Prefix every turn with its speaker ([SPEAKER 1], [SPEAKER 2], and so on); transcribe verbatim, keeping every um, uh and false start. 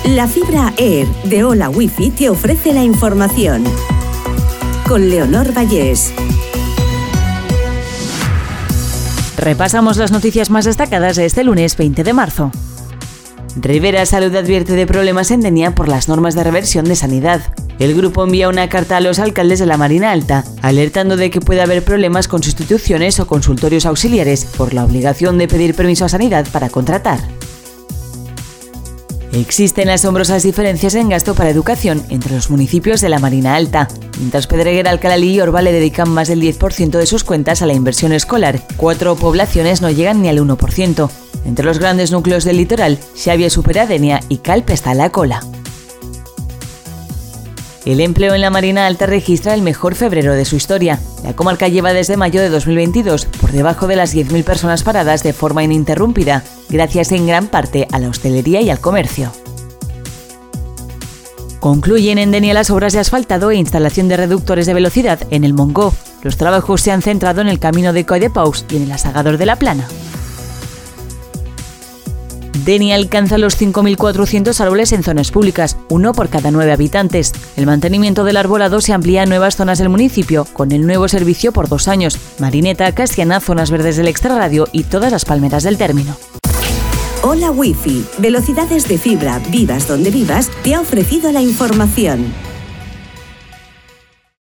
[SPEAKER 1] La fibra Air de Hola Wifi te ofrece la información. Con Leonor Vallés.
[SPEAKER 2] Repasamos las noticias más destacadas de este lunes veinte de marzo. Rivera Salud advierte de problemas en Denia por las normas de reversión de sanidad. El grupo envía una carta a los alcaldes de la Marina Alta, alertando de que puede haber problemas con sustituciones o consultorios auxiliares por la obligación de pedir permiso a Sanidad para contratar. Existen asombrosas diferencias en gasto para educación entre los municipios de la Marina Alta. Mientras Pedreguera, Alcalalí y Orba le dedican más del diez por ciento de sus cuentas a la inversión escolar, cuatro poblaciones no llegan ni al uno por ciento. Entre los grandes núcleos del litoral, Xavia supera a Denia y Calpe está a la cola. El empleo en la Marina Alta registra el mejor febrero de su historia. La comarca lleva desde mayo de dos mil veintidós por debajo de las diez mil personas paradas de forma ininterrumpida, gracias en gran parte a la hostelería y al comercio. Concluyen en Denia las obras de asfaltado e instalación de reductores de velocidad en el Montgó. Los trabajos se han centrado en el camino de Coll de Paus y en el asagador de la Plana. Denia alcanza los cinco mil cuatrocientos árboles en zonas públicas, uno por cada nueve habitantes. El mantenimiento del arbolado se amplía a nuevas zonas del municipio, con el nuevo servicio por dos años. Marineta, Castiana, zonas verdes del extrarradio y todas las palmeras del término.
[SPEAKER 1] Hola Wifi, velocidades de fibra, vivas donde vivas, te ha ofrecido la información.